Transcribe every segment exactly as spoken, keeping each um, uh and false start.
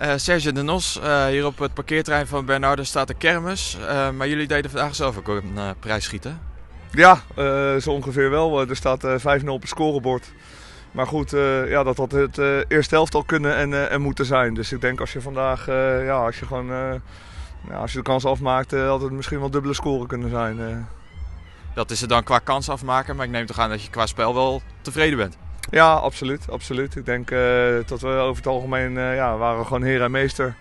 Uh, Serge de Nos, uh, hier op het parkeerterrein van Bernardes staat de kermis. Uh, maar jullie deden vandaag zelf ook een uh, prijs schieten? Ja, uh, zo ongeveer wel. Er staat uh, vijf nul op het scorebord. Maar goed, uh, ja, dat had het uh, eerste helft al kunnen en, uh, en moeten zijn. Dus ik denk als je vandaag, uh, ja, als je gewoon, uh, ja, als je de kans afmaakt, uh, had het misschien wel dubbele scoren kunnen zijn. Uh. Dat is het dan qua kans afmaken, maar ik neem toch aan dat je qua spel wel tevreden bent? Ja, absoluut, absoluut. Ik denk uh, dat we over het algemeen uh, ja, waren gewoon heer en meester.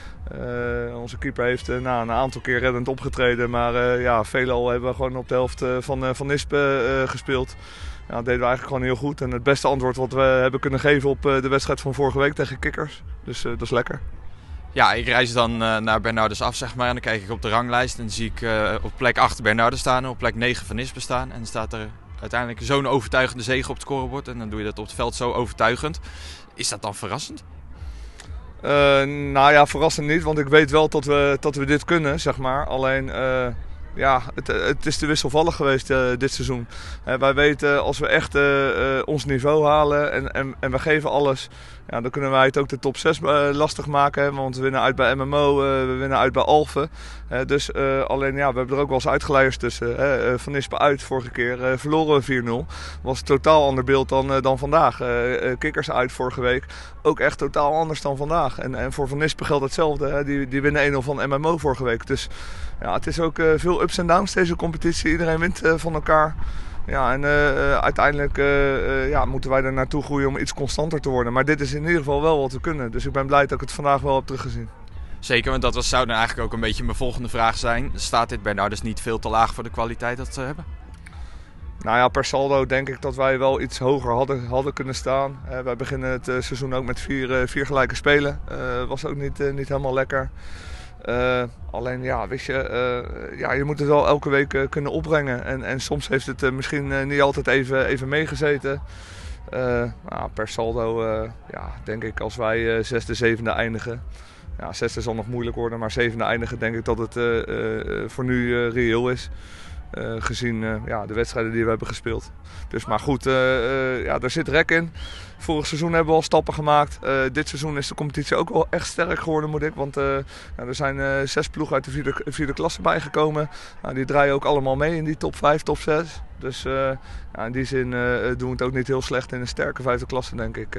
Uh, onze keeper heeft uh, nou, een aantal keer reddend opgetreden, maar uh, ja, veelal hebben we gewoon op de helft uh, van, uh, van Nispe uh, gespeeld. Ja, dat deden we eigenlijk gewoon heel goed. En het beste antwoord wat we hebben kunnen geven op uh, de wedstrijd van vorige week tegen Kikkers. Dus uh, dat is lekker. Ja, ik reis dan uh, naar Bernardes af, zeg maar. En dan kijk ik op de ranglijst en dan zie ik uh, op plek acht Bernardes staan en op plek negen Van Nispe staan. En dan staat er uiteindelijk zo'n overtuigende zege op het scorebord. En dan doe je dat op het veld zo overtuigend. Is dat dan verrassend? Uh, nou ja, verrassend niet, want ik weet wel dat we, dat we dit kunnen, zeg maar. Alleen, uh, ja, het, het is te wisselvallig geweest uh, dit seizoen. Uh, wij weten, als we echt uh, uh, ons niveau halen en, en, en we geven alles, ja, dan kunnen wij het ook de top zes uh, lastig maken. Hè, want we winnen uit bij M M O, uh, we winnen uit bij Alphen. Uh, dus uh, alleen, ja, we hebben er ook wel eens uitgeleiders tussen. Uh, uh, Van Nispe uit vorige keer, uh, verloren we vier nul. Was een totaal ander beeld dan, uh, dan vandaag. Uh, uh, Kikkers uit vorige week, ook echt totaal anders dan vandaag. En, en voor Van Nispe geldt hetzelfde. Hè. Die, die winnen één nul van M M O vorige week. Dus ja, het is ook uh, veel ups en downs deze competitie. Iedereen wint uh, van elkaar. Ja, en uh, uh, uiteindelijk uh, uh, ja, moeten wij er naartoe groeien om iets constanter te worden. Maar dit is in ieder geval wel wat we kunnen. Dus ik ben blij dat ik het vandaag wel heb teruggezien. Zeker, want dat was, zou dan eigenlijk ook een beetje mijn volgende vraag zijn. Staat dit Bernardes niet veel te laag voor de kwaliteit dat ze hebben? Nou ja, per saldo denk ik dat wij wel iets hoger hadden, hadden kunnen staan. Uh, wij beginnen het uh, seizoen ook met vier, uh, vier gelijke spelen. Uh, was ook niet, uh, niet helemaal lekker. Uh, alleen ja, weet je, uh, ja, je moet het wel elke week uh, kunnen opbrengen. En, en soms heeft het uh, misschien uh, niet altijd even, even meegezeten. Uh, nou, per saldo uh, ja, denk ik als wij uh, zesde, zevende eindigen. Ja, zesde zal nog moeilijk worden, maar zevende eindigen denk ik dat het uh, uh, voor nu uh, reëel is. Uh, gezien uh, ja, de wedstrijden die we hebben gespeeld. Dus maar goed, uh, uh, ja, er zit rek in. Vorig seizoen hebben we al stappen gemaakt. Uh, dit seizoen is de competitie ook wel echt sterk geworden, moet ik. Want uh, ja, er zijn uh, zes ploegen uit de vierde, vierde klasse bijgekomen. Nou, die draaien ook allemaal mee in die top vijf, top zes. Dus uh, ja, in die zin uh, doen we het ook niet heel slecht in een sterke vijfde klasse, denk ik. Uh.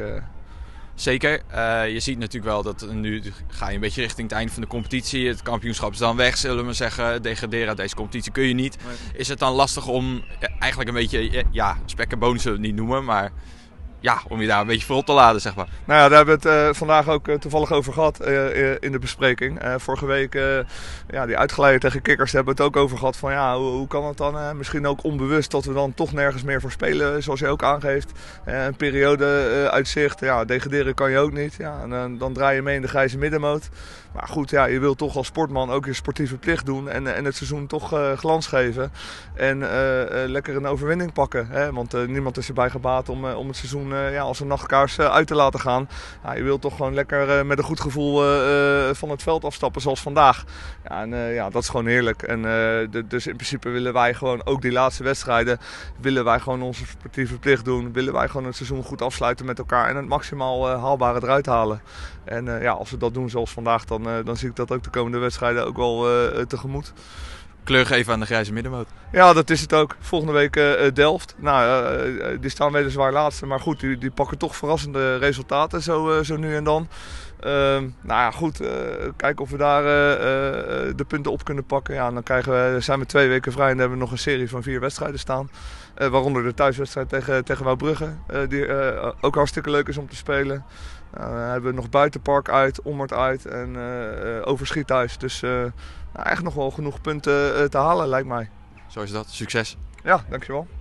Zeker. Uh, je ziet natuurlijk wel dat nu ga je een beetje richting het einde van de competitie. Het kampioenschap is dan weg, zullen we zeggen. Degraderen uit deze competitie kun je niet. Nee. Is het dan lastig om ja, eigenlijk een beetje, ja, spek en bonen zullen we het niet noemen, maar ja, om je daar een beetje voor op te laden, zeg maar. Nou ja, daar hebben we het uh, vandaag ook uh, toevallig over gehad uh, in de bespreking. Uh, vorige week, uh, ja, die uitgeleide tegen Kikkers, hebben we het ook over gehad van ja, hoe, hoe kan het dan? Uh, misschien ook onbewust dat we dan toch nergens meer voor spelen, zoals je ook aangeeft. Uh, een periode uh, uitzicht, ja, degraderen kan je ook niet. Ja, en uh, dan draai je mee in de grijze middenmoot. Maar goed, ja, je wilt toch als sportman ook je sportieve plicht doen en, en het seizoen toch uh, glans geven. En uh, uh, lekker een overwinning pakken. Hè? Want uh, niemand is erbij gebaat om, uh, om het seizoen uh, ja, als een nachtkaars uh, uit te laten gaan. Ja, je wilt toch gewoon lekker uh, met een goed gevoel uh, uh, van het veld afstappen zoals vandaag. Ja, en uh, ja, dat is gewoon heerlijk. En, uh, de, dus in principe willen wij gewoon ook die laatste wedstrijden, willen wij gewoon onze sportieve plicht doen. Willen wij gewoon het seizoen goed afsluiten met elkaar en het maximaal uh, haalbare eruit halen. En uh, ja, als we dat doen zoals vandaag, dan, uh, dan zie ik dat ook de komende wedstrijden ook wel uh, tegemoet. Kleur geven aan de grijze middenmoot. Ja, dat is het ook. Volgende week uh, Delft. Nou, uh, die staan weliswaar laatste, maar goed, die, die pakken toch verrassende resultaten zo, uh, zo nu en dan. Uh, nou ja, goed, uh, kijken of we daar uh, uh, de punten op kunnen pakken. Ja, dan krijgen we, zijn we twee weken vrij en dan hebben we nog een serie van vier wedstrijden staan. Uh, waaronder de thuiswedstrijd tegen, tegen Wouwbrugge, uh, die uh, ook hartstikke leuk is om te spelen. Uh, dan hebben we nog Buitenpark uit, Ommert uit en uh, uh, Overschiet thuis. Dus uh, nou, echt nog wel genoeg punten uh, te halen, lijkt mij. Zo is dat. Succes. Ja, dankjewel.